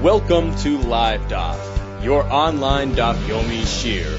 Welcome to Live Daf, your online Daf Yomi Shir.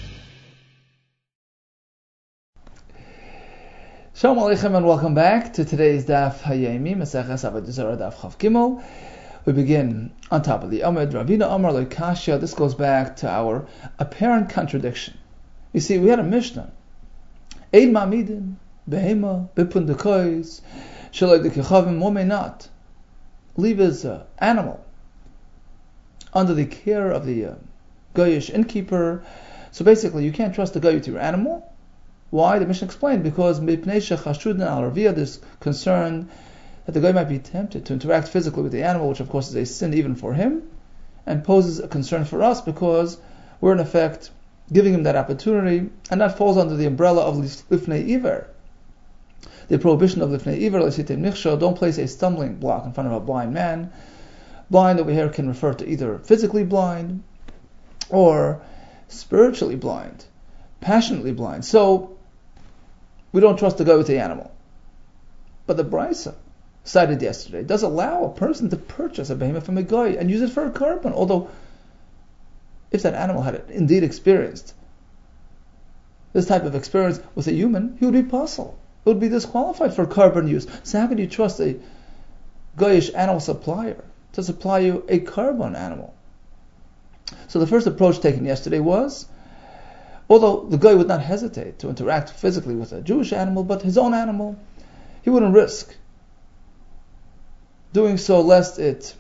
Shalom Aleichem and welcome back to today's Daf Hayemi, Maseches Avodah Zarah Daf Chav Gimel. We begin on top of the Amud. Ravina Amar Lo Kashya. This goes back to our apparent contradiction. You see, we had a Mishnah. Ein Ma'amidin, Behema, Bipundikois, Shaloi Dekechavim, one may not leave his animal under the care of the Goyish innkeeper. So basically, you can't trust the Goy with your animal. Why? The Mishnah explained, because there's concern that the Goy might be tempted to interact physically with the animal, which of course is a sin even for him, and poses a concern for us because we're in effect giving him that opportunity, and that falls under the umbrella of Lifnei Iver. The prohibition of Lifnei Iver, don't place a stumbling block in front of a blind man. Blind over here can refer to either physically blind or spiritually blind, passionately blind. So we don't trust the Goy with the animal. But the Brisa cited yesterday does allow a person to purchase a behemoth from a Goy and use it for a korban. Although, if that animal had indeed experienced this type of experience with a human, he would be puzzled. It would be disqualified for korban use. So how can you trust a Goyish animal supplier to supply you a korban animal? So the first approach taken yesterday was, although the Goy would not hesitate to interact physically with a Jewish animal, but his own animal, he wouldn't risk doing so lest it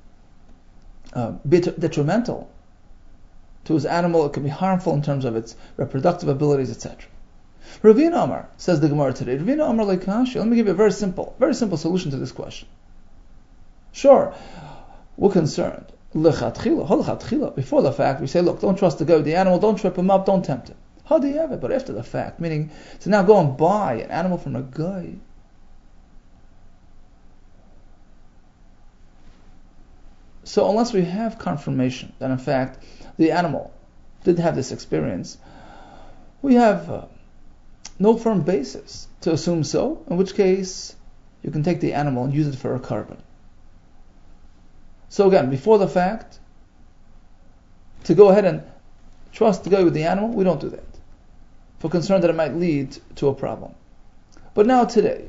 be detrimental to his animal. It could be harmful in terms of its reproductive abilities, etc. Ravina Amar, says the Gemara today, Ravina Amar Leikashi. Let me give you a very simple solution to this question. Sure, we're concerned. Before the fact, we say, look, don't trust the Goy with the animal, don't trip him up, don't tempt him. How do you have it? But after the fact, meaning to now go and buy an animal from a Goy, so unless we have confirmation that in fact the animal did have this experience, we have no firm basis to assume so, in which case you can take the animal and use it for a korban. So again, before the fact, to go ahead and trust the Goy with the animal, we don't do that, for concern that it might lead to a problem. But now today,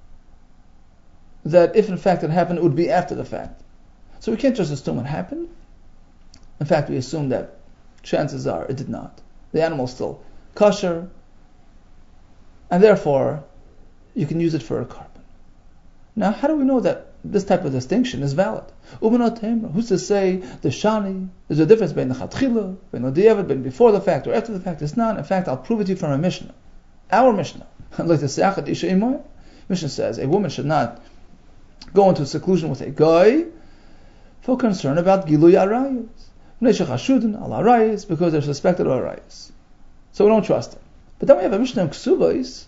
that if in fact it happened, it would be after the fact. So we can't just assume it happened. In fact, we assume that chances are it did not. The animal is still kosher, and therefore you can use it for a korban. Now, how do we know that this type of distinction is valid? Who's to say the shani? There's a difference between the chatchila, between the diavad, between before the fact or after the fact. It's not. In fact, I'll prove it to you from a Mishnah. Our Mishnah. Like the Seachat Isha Imoy. Mishnah says a woman should not go into seclusion with a Goy for concern about Gilui Arayis. Because they're suspected of Arayis. So we don't trust them. But then we have a Mishnah in Ksubais,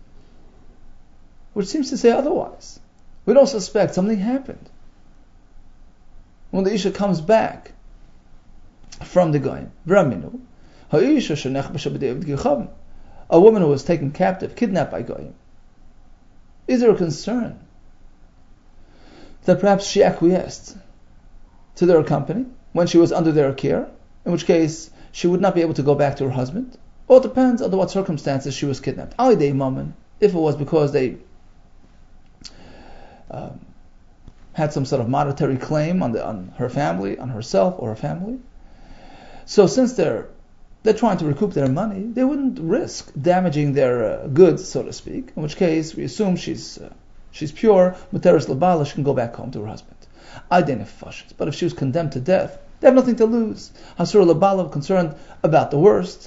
which seems to say otherwise. We don't suspect something happened. When the Isha comes back from the Goyim, a woman who was taken captive, kidnapped by Goyim, is there a concern that perhaps she acquiesced to their company when she was under their care, in which case she would not be able to go back to her husband? Well, it depends under what circumstances she was kidnapped. If it was because they had some sort of monetary claim on her family, on herself or her family. So since they're trying to recoup their money, they wouldn't risk damaging their goods, so to speak, in which case we assume she's pure, Muteris Labala, she can go back home to her husband. But if she was condemned to death, they have nothing to lose. Hasur Labala, concerned about the worst.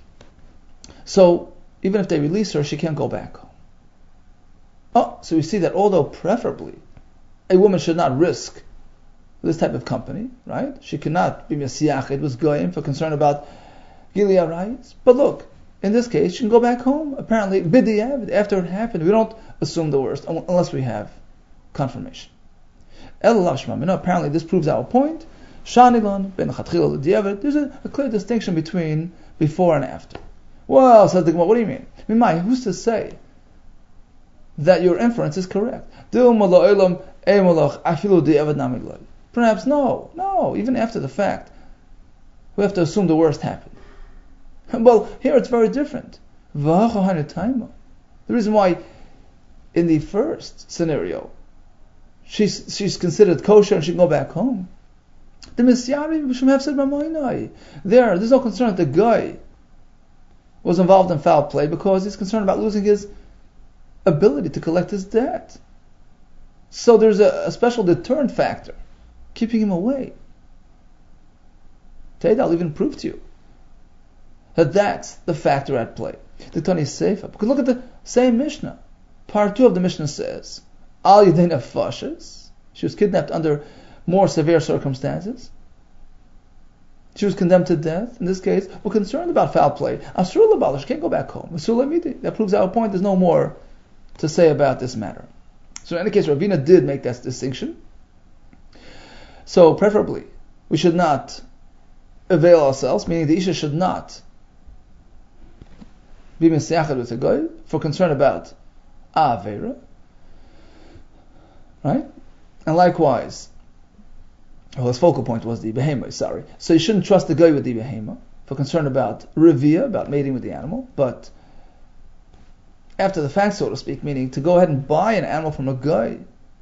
So even if they release her, she can't go back home. So we see that although preferably a woman should not risk this type of company, right? She cannot be Mesiached with Goyim for concern about Gilui Arayis. But look, in this case, she can go back home. Apparently, B'diavad, after it happened, we don't assume the worst unless we have confirmation. Apparently this proves our point. Shanilon, ben Chatchila L'diavad, there's a clear distinction between before and after. Well, says the Gemara, what do you mean? Who's to say that your inference is correct? Perhaps no, even after the fact, we have to assume the worst happened. Well, here it's very different. The reason why in the first scenario she's considered kosher and she can go back home. There's no concern that the guy was involved in foul play because he's concerned about losing his ability to collect his debt. So there's a special deterrent factor keeping him away. I'll even prove to you that that's the factor at play. The Tani Seifa. Because look at the same Mishnah. Part 2 of the Mishnah says, Al Yedina Fashes. She was kidnapped under more severe circumstances. She was condemned to death. In this case, we're concerned about foul play. Asur l'bala, she can't go back home. That proves our point. There's no more to say about this matter. So in any case, Ravina did make that distinction. So preferably, we should not avail ourselves, meaning the Isha should not be misayachad with a guy for concern about Avera. Right? And likewise, his focal point was the behema, sorry. So you shouldn't trust the guy with the behema for concern about revia, about mating with the animal, but after the fact, so to speak, meaning to go ahead and buy an animal from a guy,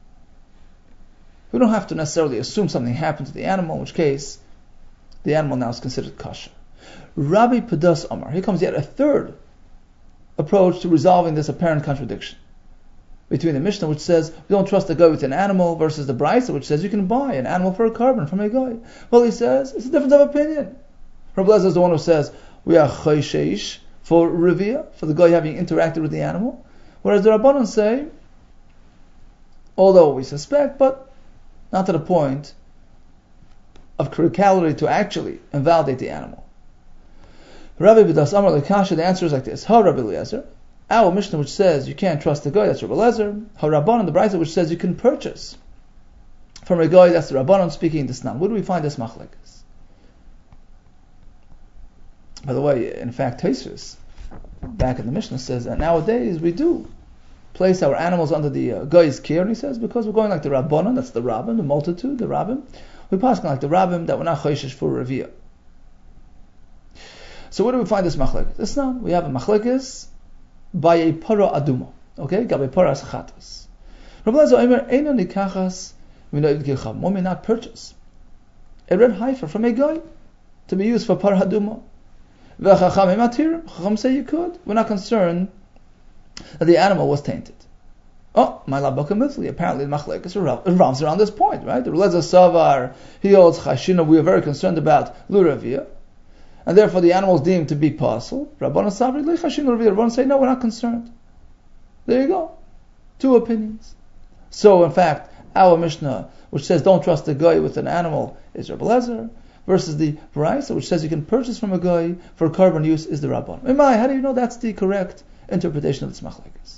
we don't have to necessarily assume something happened to the animal, in which case the animal now is considered kosher. Rabbi Padas Amar, here comes yet a third approach to resolving this apparent contradiction between the Mishnah, which says we don't trust the guy with an animal, versus the Brisa, which says you can buy an animal for a carbon from a guy. Well, he says it's a difference of opinion. Rabbi Lezer is the one who says we are chayshish for revia, for the guy having interacted with the animal, whereas the Rabbanon say, although we suspect, but not to the point of criticality to actually invalidate the animal. Rabbi B'das Amar Lekasha, the answer is like this: Ha Rabbi Eliezer, our Mishnah which says you can't trust the guy, that's Rabbi Eliezer. Ha Rabbanon, the Brisa which says you can purchase from a guy, that's the Rabbanon speaking this now. Where do we find this machlekes? By the way, in fact, Tosfos back in the Mishnah says that nowadays we do place our animals under the guy's care, and he says because we're going like the Rabbanon, that's the Rabbim, the multitude, the Rabbim. We pass like the Rabbim that we're not chayshish for revia. So where do we find this machlekes? It's not. We have a machlekes by a para aduma. Okay, gabe para sachatas. Rabbi Lezer Omer eino nikachas minoid gilcham. One may not purchase a red heifer from a guy to be used for para aduma. V'chacham ematir. Chacham say you could. We're not concerned that the animal was tainted. Oh, my labaka mithli. Apparently, the machlekes revolves around this point, right? The Lezer Savar, he holds chashina. We are very concerned about luravia, and therefore the animal is deemed to be parcel. Rabbanon Savri le chashina luravia. Rabbanon say no, we're not concerned. There you go, two opinions. So, in fact, our Mishnah, which says don't trust a guy with an animal, is Rabbi Lezer, versus the Brisa, which says you can purchase from a guy for carbon use, is the Rabbanon. How do you know that's the correct interpretation of this machlekes?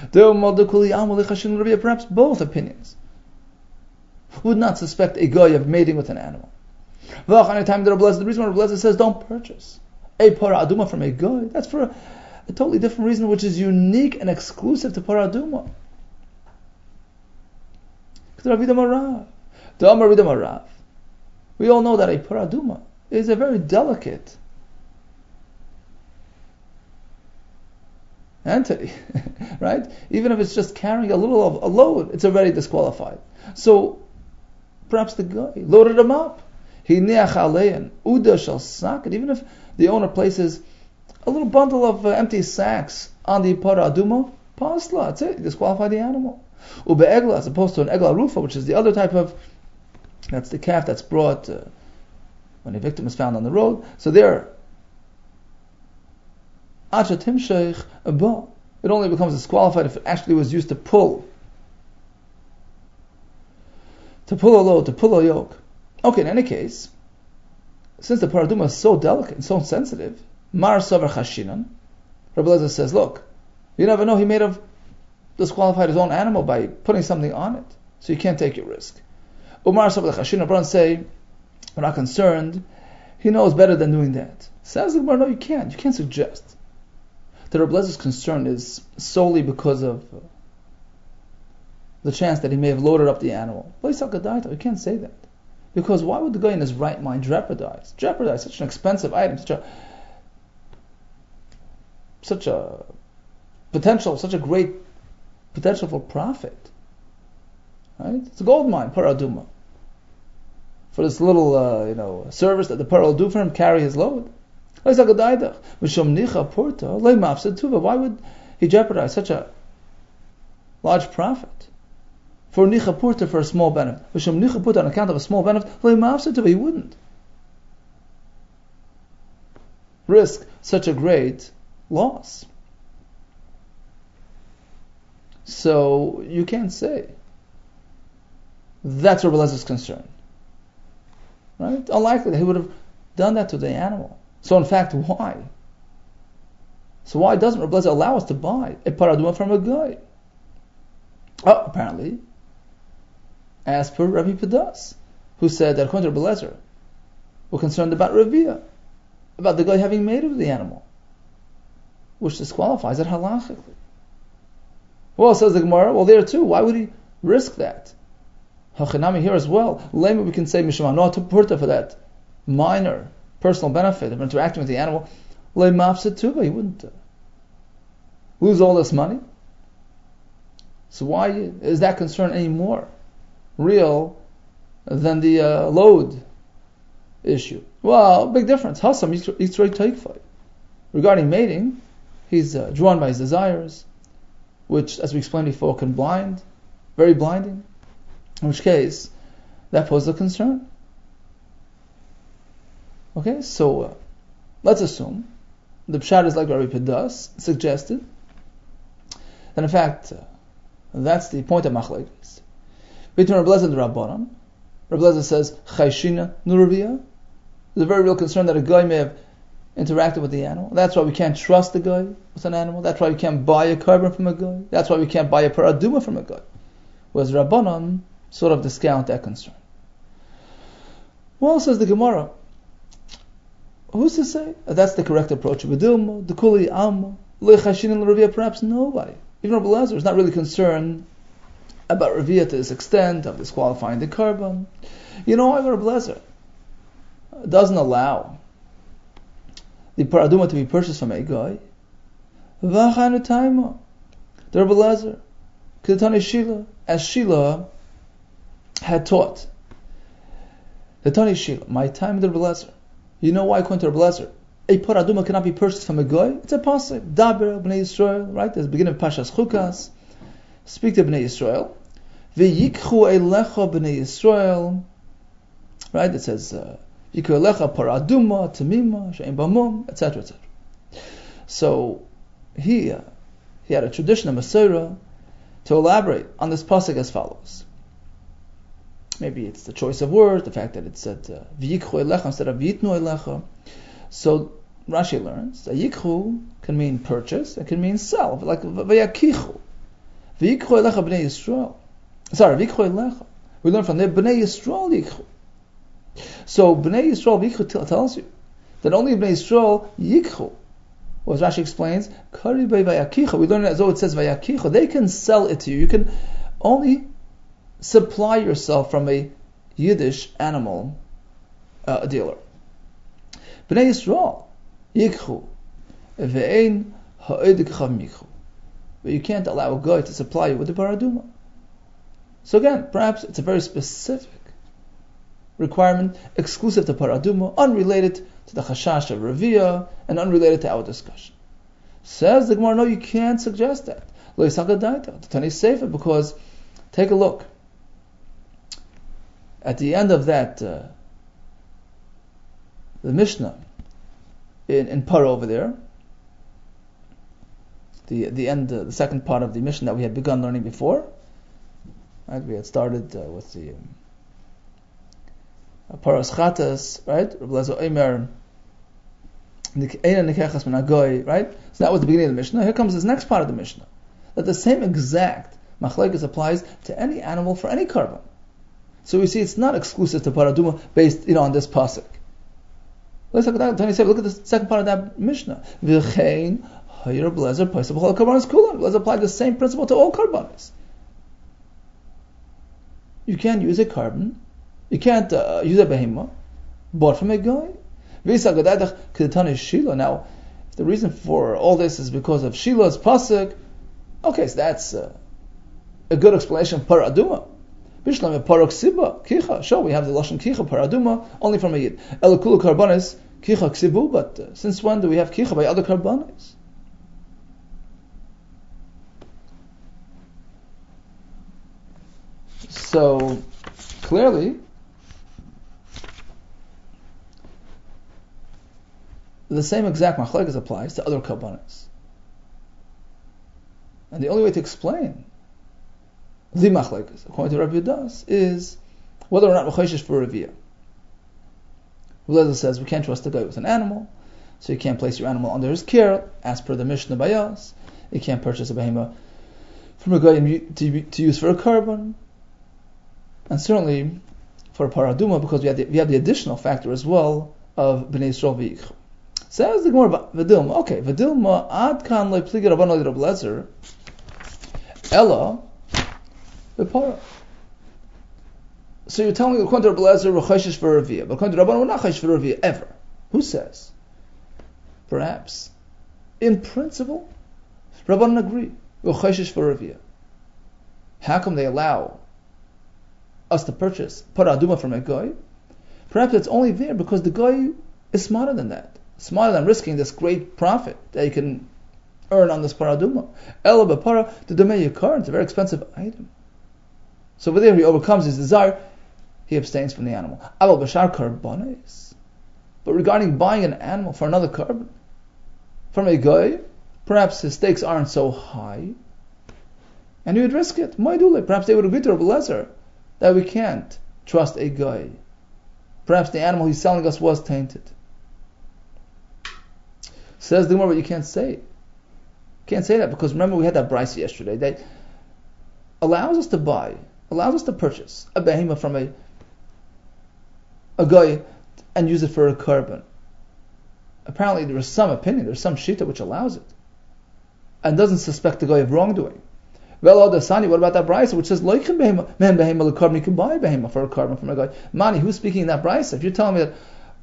Perhaps both opinions would not suspect a guy of mating with an animal. The reason why Rabbi Lezer says don't purchase a para aduma from a guy, that's for a totally different reason, which is unique and exclusive to para aduma. We all know that a para aduma is a very delicate entity, right? Even if it's just carrying a little of a load, it's already disqualified. So perhaps the guy loaded him up. He neach alein uda shel saket. Even if the owner places a little bundle of empty sacks on the para aduma, pasla, that's it. He disqualified the animal. Ubeegla, as opposed to an egla rufa, which is the other type of, that's the calf that's brought when a victim is found on the road. So there, it only becomes disqualified if it actually was used to pull a load, to pull a yoke. Okay, in any case, since the paraduma is so delicate and so sensitive, Mar Savar Chashinan, Rabbi Lezer says, look, you never know, he may have disqualified his own animal by putting something on it, so you can't take your risk. Umar Savar Chashinan, Rabbi say, we're not concerned, he knows better than doing that. Says the Gemara, no, you can't suggest that Rabbi Lezer's concern is solely because of the chance that he may have loaded up the animal. You can't say that. Because why would the guy in his right mind jeopardize such an expensive item, such a great potential for profit? Right? It's a gold mine, paraduma. For this little, service that the par will do for him, carry his load. Why would he jeopardize such a large profit for nicha purta, for a small benefit? Nicha purta, on account of a small benefit, he wouldn't risk such a great loss. So you can't say that's Rabbi Elazar's concern. Right? Unlikely that he would have done that to the animal. So in fact, why? So why doesn't Rabbi Elazar allow us to buy a paraduma from a guy? Oh, apparently, as per Rabbi Pedas, who said that according to Rabbi Elazar, we're concerned about Ravia, about the guy having made of the animal, which disqualifies it halachically. Well, says the Gemara, well, there too, why would he risk that? Hachinami here as well. Lema, we can say Mishama to purta for that minor personal benefit of interacting with the animal. Lemafsa tuba, he wouldn't lose all this money. So why is that concern any more real than the load issue? Well, big difference. Hasam Yitzrei Taikfai. Regarding mating, he's drawn by his desires, which, as we explained before, can blind, very blinding. In which case, that poses a concern. Okay, so let's assume the pshat is like Rabbi Pedas suggested, and in fact, that's the point of machlekes between Rabbi Elazar and Rabbanan. Rabbi Elazar says chayshina nurvia. There's a very real concern that a guy may have interacted with the animal. That's why we can't trust the guy with an animal. That's why we can't buy a carbon from a guy. That's why we can't buy a paraduma from a guy. Whereas Rabbanan sort of discount that concern. Well, says the Gemara, who's to say that's the correct approach? Vidilma, the Kuli Alma, Lechashin and Ravia, perhaps nobody. Even Rabbi Elazar is not really concerned about Ravia to this extent of disqualifying the carbon. You know why Rabbi Elazar doesn't allow the paraduma to be purchased from a guy? V'achanu taima. The Rabbi Elazar, Kedetani Shila, as Shila had taught. The Tani Shila, my time with the Rabbi Elazar. You know why, according to Rabbi Elazar, a paraduma cannot be purchased from a guy? It's a pasuk. Daber b'nei Yisrael, right? At the beginning of Pashas Chukas. Speak to b'nei Yisrael. V'yikchu elecha b'nei Yisrael. Right? It says, Yikchu elecha paraduma, tamima, she'en bamum, etc., etc. So, he had a tradition of Masorah to elaborate on this pasuk as follows. Maybe it's the choice of words, the fact that it said v'yikchu elecha instead of v'yitnu elecha. So Rashi learns that yikchu can mean purchase, it can mean sell, like v'yakichu. V'yikchu elecha b'nei Yisrael. Sorry, v'yikchu elecha. We learn from there b'nei Yisrael yikchu. So b'nei Yisrael v'yikchu tells you that only b'nei Yisrael yikchu. Well, as Rashi explains, kari v'yakichu. We learn it as though it says v'yakichu. They can sell it to you. You can only supply yourself from a Yiddish animal dealer. B'nei Yisrael yikchu ve'ein ha'edik chamikchu. But you can't allow a guy to supply you with the paraduma. So again, perhaps it's a very specific requirement, exclusive to paraduma, unrelated to the chashash of Ravia, and unrelated to our discussion. Says the Gemara, no, you can't suggest that. Lo yisagadaita, the Tani Sefer, because take a look. At the end of that, the Mishnah in Par over there, the end, the second part of the Mishnah that we had begun learning before, right? We had started with the Paras Chatas, right? Rabbi Elazar Omer, Eina Nikechas Min Hagoy, right? So that was the beginning of the Mishnah. Here comes this next part of the Mishnah, that the same exact machlekes applies to any animal for any carbon. So we see it's not exclusive to paraduma based, on this pasuk. Let's look at that. Look at the second part of that Mishnah. V'chein hayir Elazar paisa b'chol karbanos kulan. Elazar applied the same principle to all karbanos. You can't use a carbon You can't use a behema bought from a guy. Now, if the reason for all this is because of Shila's pasuk, okay, so that's a good explanation. Paraduma. Bishlam parok siba kicha. Sure, we have the lashon kicha paraduma only from a yid. Elakulu karbanis kicha ksibu. But since when do we have kicha by other karbanis? So clearly, the same exact machlekes applies to other karbanis. And the only way to explain the machlekes, according to Rabbi Yudas, is whether or not we're chayshish for revia. Rabbi says we can't trust the guy with an animal, so you can't place your animal under his care, as per the Mishnah Bayas. You can't purchase a behema from a guy to use for a carbon, and certainly for a paraduma, because we have the additional factor as well of bnei Yisrael v'yichum. Says the Gemara V'dilma. Okay, V'dilma ad kan le pligi Rabbanan Rabbi Lezer ella v'para. So you're telling me according to Rabbi Lezer we're chayshish for revia, but according to Rabbanan we're not chayshish for revia ever. Who says? Perhaps in principle, Rabbanan agree we're chayshish for revia. How come they allow us to purchase paraduma from a guy? Perhaps it's only there because the guy is smarter than that. Smarter than risking this great profit that you can earn on this paraduma. Ela b'para to demei yikar, it's a very expensive item. So over there he overcomes his desire, he abstains from the animal. Aval b'shar karbanes. But regarding buying an animal for another carbon, from a guy, perhaps his stakes aren't so high, and he would risk it. Perhaps they would agree to Rabbi Lezer that we can't trust a guy. Perhaps the animal he's selling us was tainted. Says the Gemara, but you can't say it. You can't say that because remember we had that brisa yesterday that allows us to purchase a behema from a guy and use it for a carbon. Apparently there is some opinion, there's some shita which allows it and doesn't suspect the guy of wrongdoing. What about that brisa which says loichen behema, man behema l'carbon, you can buy a behema for a carbon from a guy. Mani, who's speaking in that brisa? If you're telling me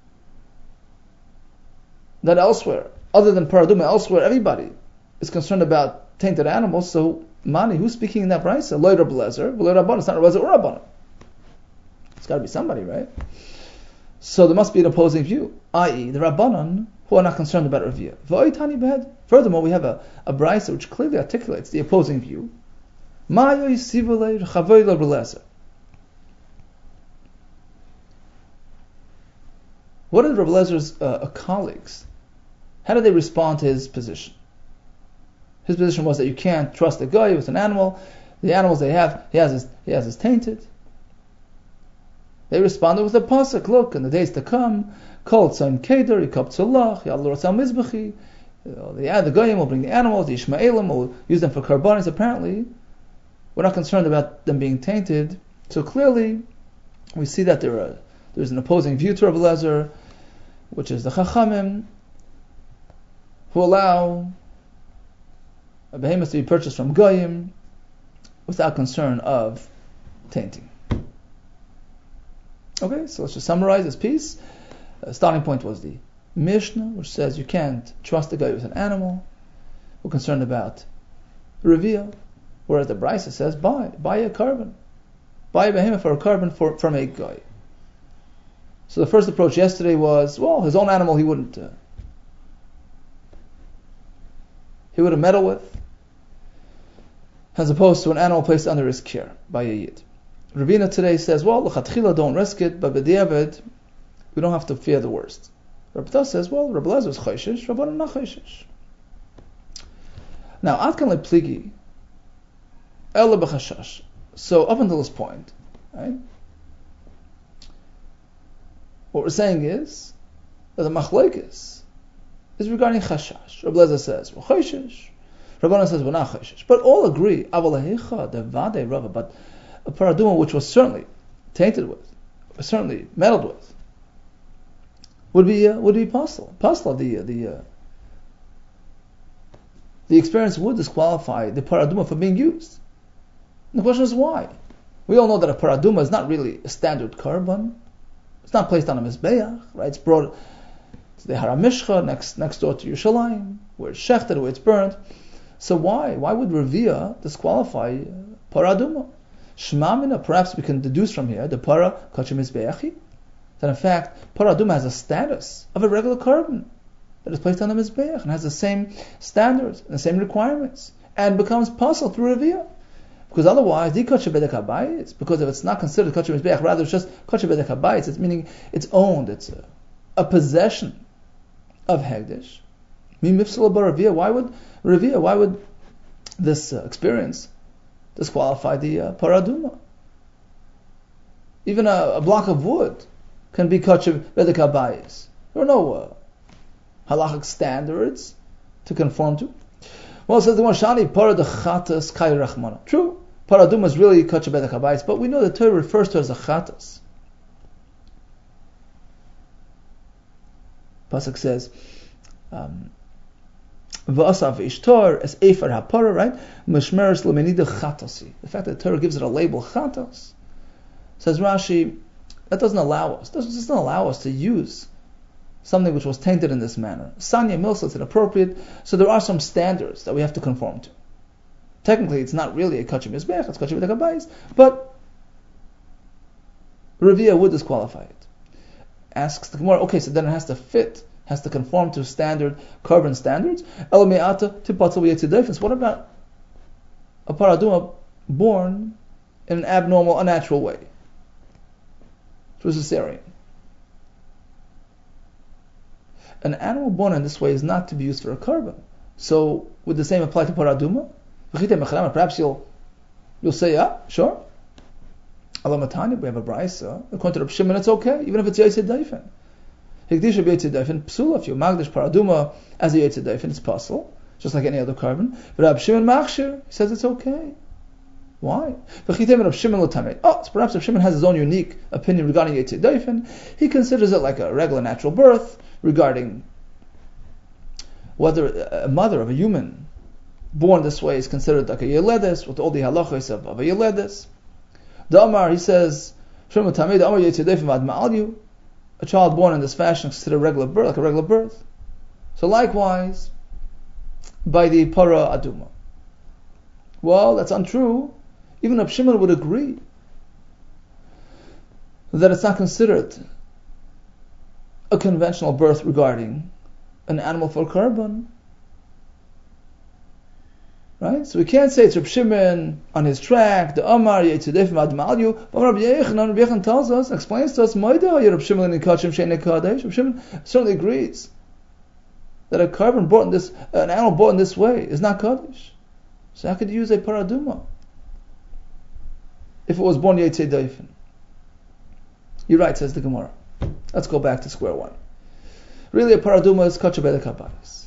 that elsewhere, other than paraduma, elsewhere everybody is concerned about tainted animals, so Mani, who's speaking in that brisa? Loy Rabbi Lezer, Loy Rabbanan. It's not Rabbi Lezer or Rabbanan. It's got to be somebody, right? So there must be an opposing view, i.e. the Rabbanan who are not concerned about revia. Furthermore, we have a brisa which clearly articulates the opposing view. What did Rabbi Lezer's colleagues, how did they respond to his position? His position was that you can't trust a guy with an animal. The animals he has is tainted. They responded with a pasuk. Look, in the days to come, called Tzon Keder, Yikab Tzolach, Yalor Tzal Mizbechi. The goyim will bring the animals, the Ishmaelim will use them for karbanis. Apparently, we're not concerned about them being tainted. So clearly, we see that there's an opposing view to Rabbi Lezer, which is the Chachamim, who allow a behemoth to be purchased from goyim without concern of tainting. Okay, so let's just summarize this piece. Starting point was the Mishnah, which says you can't trust a guy with an animal. We're concerned about revia, whereas the Brisa says buy a carbon, buy a behemoth for a carbon from a guy. So the first approach yesterday was, well, his own animal he wouldn't meddle with, as opposed to an animal placed under his care by a yid. Rabbeinu today says, well, l'chatchila, don't risk it, but b'diavad, we don't have to fear the worst. Rabbi Tos says, well, Rabbi Lezer is chayshish, Rabbanan not chayshish. Now, ad kan lepligi, ela b'chashash. So up until this point, right, what we're saying is that the machlokes is regarding chashash. Rabbi Lezer says, well, chayshish. Rabbanan says, well, not chayshish. But all agree, avalahecha, the vade rava, but a paraduma which was certainly tainted with, certainly meddled with, would be possible. The experience would disqualify the paraduma from being used. And the question is why? We all know that a paraduma is not really a standard korban. It's not placed on a mizbeach, right? It's brought to the Haramishcha next door to Yerushalayim, where it's shechted, where it's burnt. So why would Revia disqualify paraduma? Shmamina, perhaps we can deduce from here, the para kachim mizbeachi, that in fact paraduma has a status of a regular korban that is placed on the mizbeach and has the same standards and the same requirements and becomes possible through Revia. Because otherwise, the kachim bedek habayis, because if it's not considered kachim mizbeach, rather it's just kachim bedek habayis, it's meaning it's owned, it's a possession of Hegdish. Why would this experience disqualify the paraduma? Even a block of wood can be kachim bedek habayis. There are no halachic standards to conform to. Well, it says the Shani para de chatas kai rachmana. True, paraduma is really kachim bedek habayis, but we know the Torah refers to it as a chatas. Pasuk says, "V'asav ishtor es efer hapara," right? Mishmeres lemenida chatasi. The fact that the Torah gives it a label chatas, says Rashi, that doesn't allow us. Doesn't allow us to use something which was tainted in this manner. Sanya milsa, it's inappropriate. So there are some standards that we have to conform to. Technically, it's not really a kachim mizbech; it's kachim bedek habayis, but Revia would disqualify it. Asks the Gemara, okay, so then it has to fit, has to conform to standard korban standards. So what about a paraduma born in an abnormal, unnatural way through cesarean? An animal born in this way is not to be used for a korban. So would the same apply to paraduma? Perhaps you'll say, yeah, sure. Alamatani, we have a brayso. According to Reb Shimon, it's okay, even if it's Yetzer Daifen. Hikdish Yetzer Daifen, psula. If you magdish paraduma as a Yetzer Daifen, it's possible, just like any other korban. But Reb Shimon Machshir, he says it's okay. Why? So perhaps Reb Shimon has his own unique opinion regarding Yetzer Daifen. He considers it like a regular natural birth, regarding whether a mother of a human born this way is considered like a Yeledes, with all the halachos of a Yeledes. The Amar, he says, a child born in this fashion is considered a regular birth, like a regular birth. So likewise, by the para aduma. Well, that's untrue. Even Reb Shimon would agree that it's not considered a conventional birth regarding an animal for korban. Right? So we can't say it's Reb Shimon on his track, the Amar, Yetzer Daifen Ad Ma'alyu, but Rabbi Yochanan tells us, explains to us, Reb Shimon certainly agrees that a korban brought in this, an animal brought in this way is not Kaddish. So how could you use a paraduma if it was born Yetzer Daifen? You're right, says the Gemara. Let's go back to square one. Really, a paraduma is kachim bedek habayis.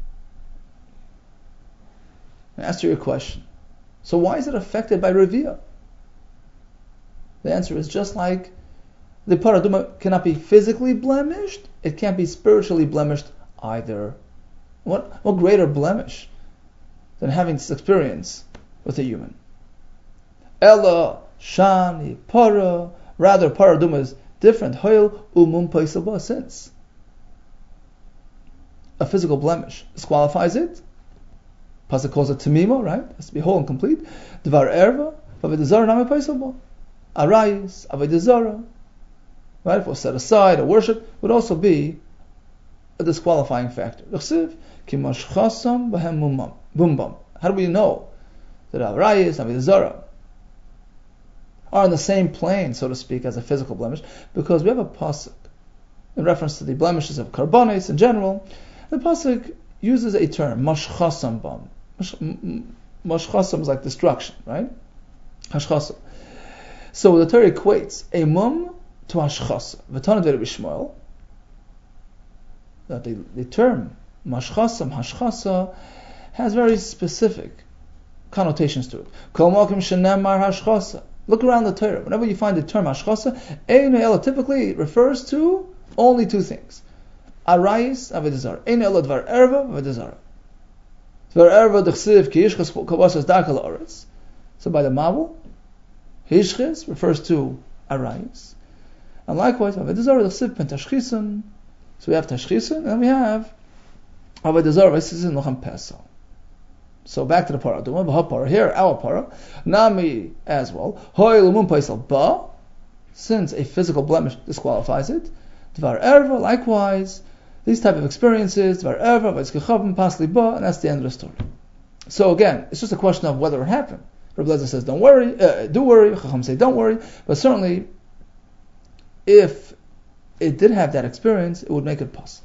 I asked you a question. So why is it affected by Revia? The answer is just like the paraduma cannot be physically blemished, it can't be spiritually blemished either. What greater blemish than having this experience with a human? Ella, shani, para, rather paraduma is different. Hoil umum paisaba, since a physical blemish disqualifies it. Pasuk calls it tamima, right? It has to be whole and complete. Dvar erva, avedazara nami paisaba. Arayis, avedazara. Right? If it was set aside or worship, would also be a disqualifying factor. L'chsiv, ki mashchasam b'hem bumbam. How do we know that arayis, avedazara are on the same plane, so to speak, as a physical blemish? Because we have a pasuk in reference to the blemishes of karbonis in general. The pasuk uses a term, mashchasam bam. Mashchasam is like destruction, right? Hashchasam. So the Torah equates a mum to hashchasam. V'tanad Rabbi Shmuel, that the term mashchasam, hashchasa, has very specific connotations to it. Kol makom shenemar hashchasa. Look around the Torah. Whenever you find the term hashchasa, ein ela typically refers to only two things: arayis avedazara. Ein ela dvar erva avedazara. Dvar erva dechsiv ki yishchas kabasas dakal oretz. So by the Mabul, Hishchis refers to arayis. And likewise, Avodah Zarah l'chsiv pen tashchisin. So we have tashchisin, and we have Avodah Zarah v'sisin lochem pesach. So back to the parah. Duma v'hapara. Here, our parah. Nami as well. Hoy l'mun paisal ba. Since a physical blemish disqualifies it. Dvar erva, likewise. These type of experiences, Dvar erva, v'etzkechavim, pasli ba, and that's the end of the story. So again, it's just a question of whether it happened. Rabbi Lezer says, don't worry, do worry. Chacham say, don't worry. But certainly, if it did have that experience, it would make it possible.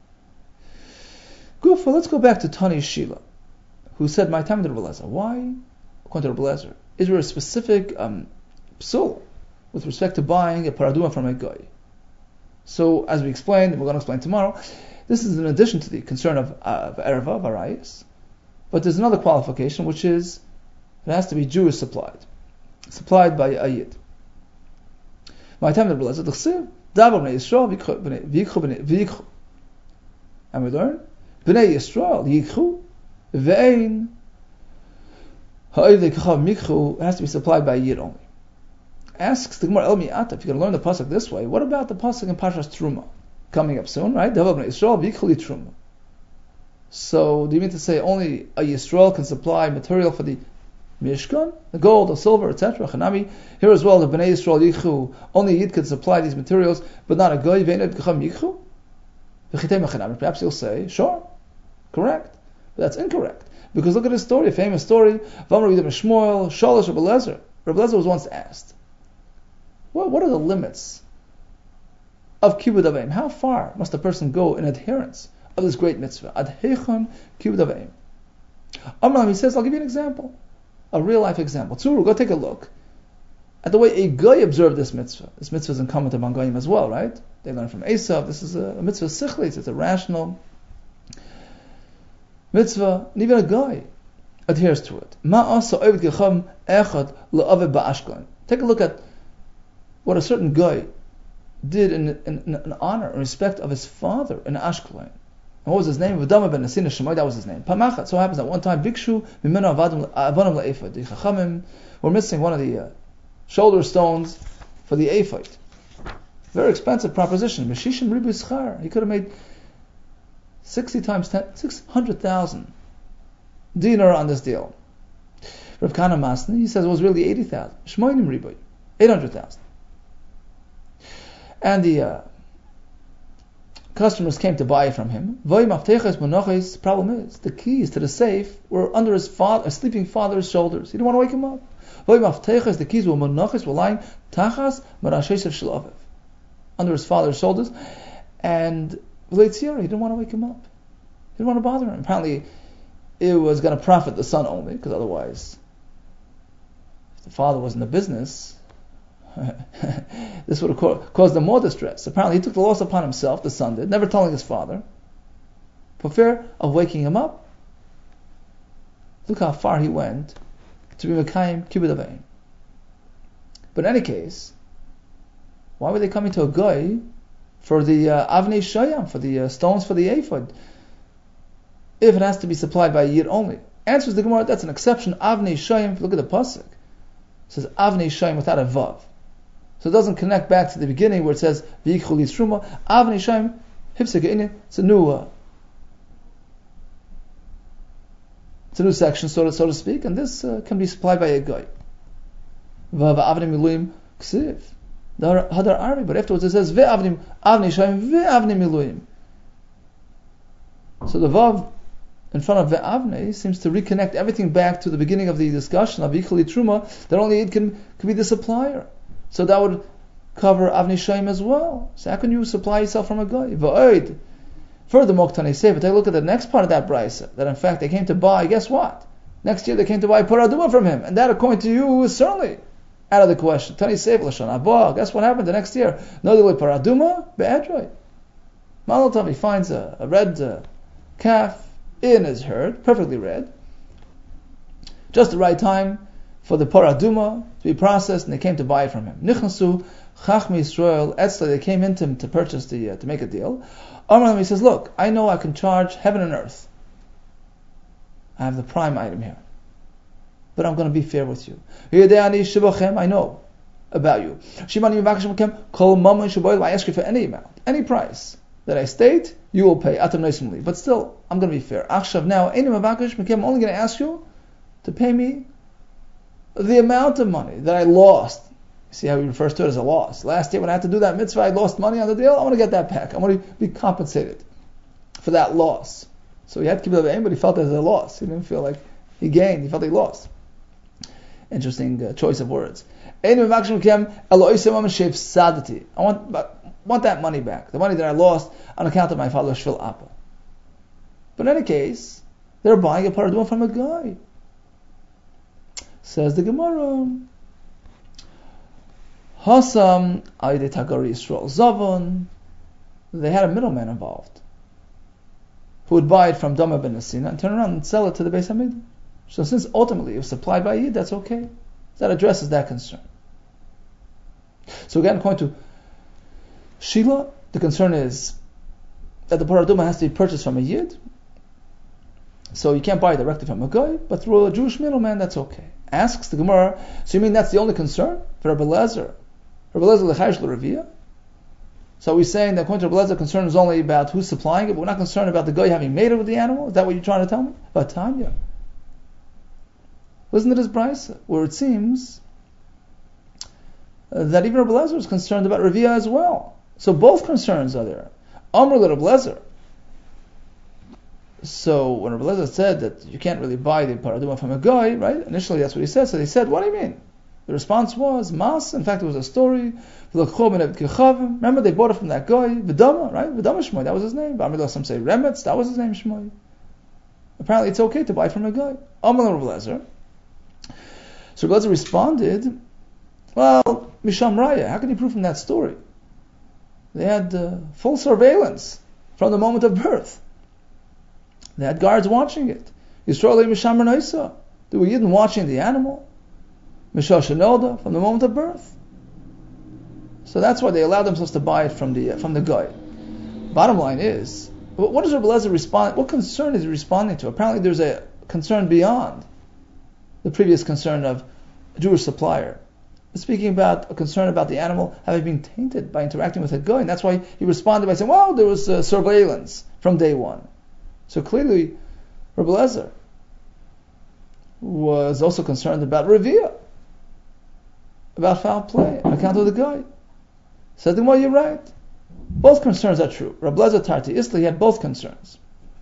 Gufa, let's go back to Tani Shila, who said, my time to Rabbi Lezer. Why, according to Rabbi Lezer, is there a specific psul with respect to buying a paraduma from a guy? So, as we explained, we're going to explain tomorrow, this is in addition to the concern of erva, of arayis, but there's another qualification, which is it has to be Jewish supplied by a yid. My time to Rabbi Lezer, l'chsiv, davar b'nei Yisrael, v'yikchu. And we learn, b'nei Yisrael, yikchu, ve'ein, ha'oivdei kachav mikchu, has to be supplied by a yid only. Asks the Gemara, El Mi'ata, if you're going to learn the pasuk this way, what about the pasuk in Parshas Truma? Coming up soon, right? Davar b'nei Yisrael, v'yikchu Truma. So, do you mean to say only a Yisrael can supply material for the Mishkan, the gold, the silver, etc.? Chanami, here as well, the Bnei Yisrael Yichu, only Yid could supply these materials, but not a Goy, Veined Gacham Yichu? Perhaps you'll say, sure, correct. But that's incorrect. Because look at this story, a famous story, Vamar Yidam Shmuel, Shalosh Rabbi Lezer. Rabbi Lezer was once asked, what are the limits of Kibud Avim? How far must a person go in adherence of this great mitzvah? Ad heichon kibud avim. Amram, he says, I'll give you an example, a real life example. Tzuru, go take a look at the way a guy observed this mitzvah. This mitzvah is incumbent among goyim as well, right? They learn from Esav. This is a mitzvah sichlis. It's a rational mitzvah, and even a guy adheres to it. Take a look at what a certain guy did in honor and respect of his father in Ashkelon. And what was his name? V'dama ben Nasina Shemai, that was his name. Pamachat. So happens that one time, Bikshu mimenu avanim le'ephod. The Chachamim were missing one of the shoulder stones for the ephod. Very expensive proposition. Meshishim ribu schar. He could have made 60 times 10, 600,000 dinar on this deal. Rav Kana Masni, he says it was really 80,000. Shmoinim ribu, 800,000. And the customers came to buy it from him. The problem is, the keys to the safe were under his sleeping father's shoulders. He didn't want to wake him up. The keys were lying under his father's shoulders. And he didn't want to wake him up. He didn't want to bother him. Apparently, it was going to profit the son only, because otherwise, if the father was in the business, this would have caused them more distress. Apparently, he took the loss upon himself, the son did, never telling his father, for fear of waking him up. Look how far he went to be Mekayim Kibud Avim. But in any case, why were they coming to a guy for the Avnei Shayam, for the stones for the ephod, if it has to be supplied by a Yid only? Answers the Gemara, that's an exception. Avnei Shayam, look at the pasuk. It says Avnei Shayam without a vav. So it doesn't connect back to the beginning where it says V'yikchu Truma. Avnei Shayam, Hipsek Ge'inin. It's a new section, so to speak, and this can be supplied by a guy. V'avnei Miluim Ksiv. Hadar Arvi, but afterwards it says Ve'avnei Shayam Ve'avnei Miluim. So the vav in front of Ve'avnei seems to reconnect everything back to the beginning of the discussion of V'yikchu Truma, that only it can be the supplier. So that would cover Avnei Shayim as well. So how can you supply yourself from a guy? V'oid. Further, Moktani say, but take a look at the next part of that brisa, that in fact they came to buy, guess what? Next year they came to buy paraduma from him, and that according to you is certainly out of the question. Tani Seif Lashon Abba, guess what happened the next year? No delay paraduma, be'edroi. Malatav, he finds a red calf in his herd, perfectly red. Just the right time for the paraduma to be processed, and they came to buy it from him. Nichnasu Chachmi Yisrael Etzla, they came into him to purchase to make a deal. Amram, he says, look, I know I can charge heaven and earth. I have the prime item here. but I'm going to be fair with you. I know about you. I ask you for any amount, any price that I state, you will pay. But still, I'm going to be fair. Now, I'm only going to ask you to pay me the amount of money that I lost. See how he refers to it as a loss. Last year when I had to do that mitzvah, I lost money on the deal. I want to get that back. I want to be compensated for that loss. So he had to keep it up, but he felt it as a loss. He didn't feel like he gained. He felt he lost. Interesting choice of words. I want that money back. The money that I lost on account of my father's shvil appa. But in any case, they're buying a paraduma from a guy. Says the Gemara. Hasam Aide Tagari Yisrael Zavon. They had a middleman involved who would buy it from Dama ben Asina and turn around and sell it to the Beis Hamikdash. So since ultimately it was supplied by Yid, that's okay. That addresses that concern. So again, according to Shila, the concern is that the paraduma has to be purchased from a Yid. So you can't buy it directly from a guy, but through a Jewish middleman, that's okay. Asks the Gemara, so you mean that's the only concern for Rabbi Lezer? Rabbi Lezer l'chayish l'raviyah? So are we saying that according to Rabbi Lezer, concern is only about who's supplying it, but we're not concerned about the guy having made it with the animal? Is that what you're trying to tell me? But Tanya. Listen to this brisa, where it seems that even Rabbi Lezer is concerned about Raviyah as well. So both concerns are there. Amr le Rabbi Lezer. So when Rabbi Lezer said that you can't really buy the paraduma from a guy, right? Initially that's what he said. So they said, what do you mean? The response was, Mas. In fact, it was a story. Remember, they bought it from that guy, Vidama, right? Vidama Shmoy, that was his name. Some say Remetz, that was his name, Shmoy. Apparently it's okay to buy from a guy. Amr le Rabbi Lezer. So Rabbi Lezer responded, well, Misham Raya, how can you prove from that story? They had full surveillance from the moment of birth. They had guards watching it. Yisrael Misham Ranaisa. They were Yidden watching the animal. Mishal Shenolda, from the moment of birth. So that's why they allowed themselves to buy it from the guy. Bottom line is, what does Rabbi Lezer respond? What concern is he responding to? Apparently there's a concern beyond the previous concern of a Jewish supplier. Speaking about a concern about the animal having been tainted by interacting with a guy, and that's why he responded by saying, well, there was surveillance from day one. So clearly, Rabbi Lezer was also concerned about Raviyah, about foul play on account of the guy. Said him, well, you're right. Both concerns are true. Rabbi Lezer Tarti Isli had both concerns.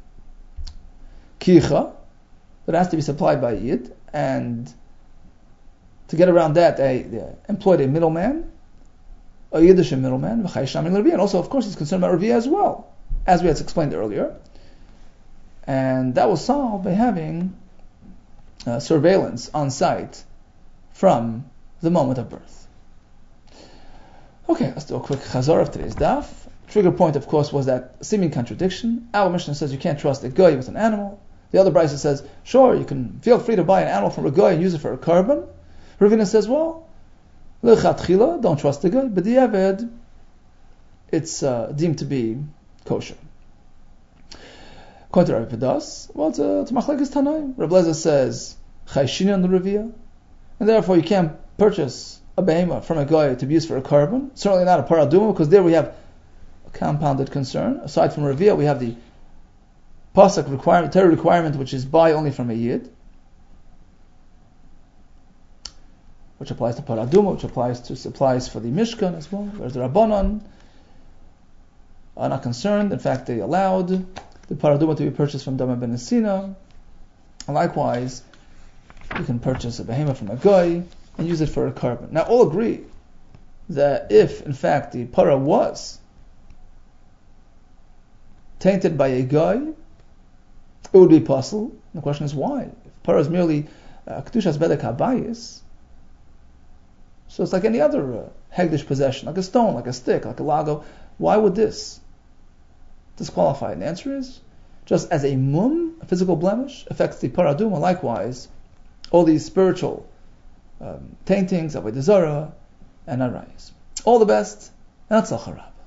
Kicha, that has to be supplied by Yid, and to get around that, they employed a middleman, a Yiddish middleman, and also, of course, he's concerned about Raviyah as well, as we had explained earlier. And that was solved by having surveillance on site from the moment of birth. Okay, let's do a quick chazar of today's daf. Trigger point, of course, was that seeming contradiction. Our Mishnah says you can't trust a guy with an animal. The other brisa says, sure, you can feel free to buy an animal from a guy and use it for a carbon. Ravina says, well, lechatchila, don't trust the guy, but the Eved, it's deemed to be kosher. According to Rabbi Pedas, well, it's machlekes Tanaim. Rabbi Lezer says, chayshini on the Raviyah, and therefore you can't purchase a behemah from a guy to be used for a carbon. Certainly not a paraduma, because there we have a compounded concern. Aside from Raviyah, we have the pasuk requirement, Torah requirement, which is buy only from a Yid, which applies to paraduma, which applies to supplies for the Mishkan as well. Whereas the Rabbanon are not concerned. In fact, they allowed the paraduma to be purchased from Dama ben Asina. And likewise, you can purchase a behemoth from a guy and use it for a carbon. Now, all agree that if, in fact, the para was tainted by a guy, it would be possible. The question is why? If para is merely kedushas bedek habayis, so it's like any other hegdish possession, like a stone, like a stick, like a lago. Why would this disqualify? And the answer is, just as a a physical blemish, affects the paraduma, likewise, all these spiritual taintings, avodah zarah, and arayos. All the best, and atzlacha rab.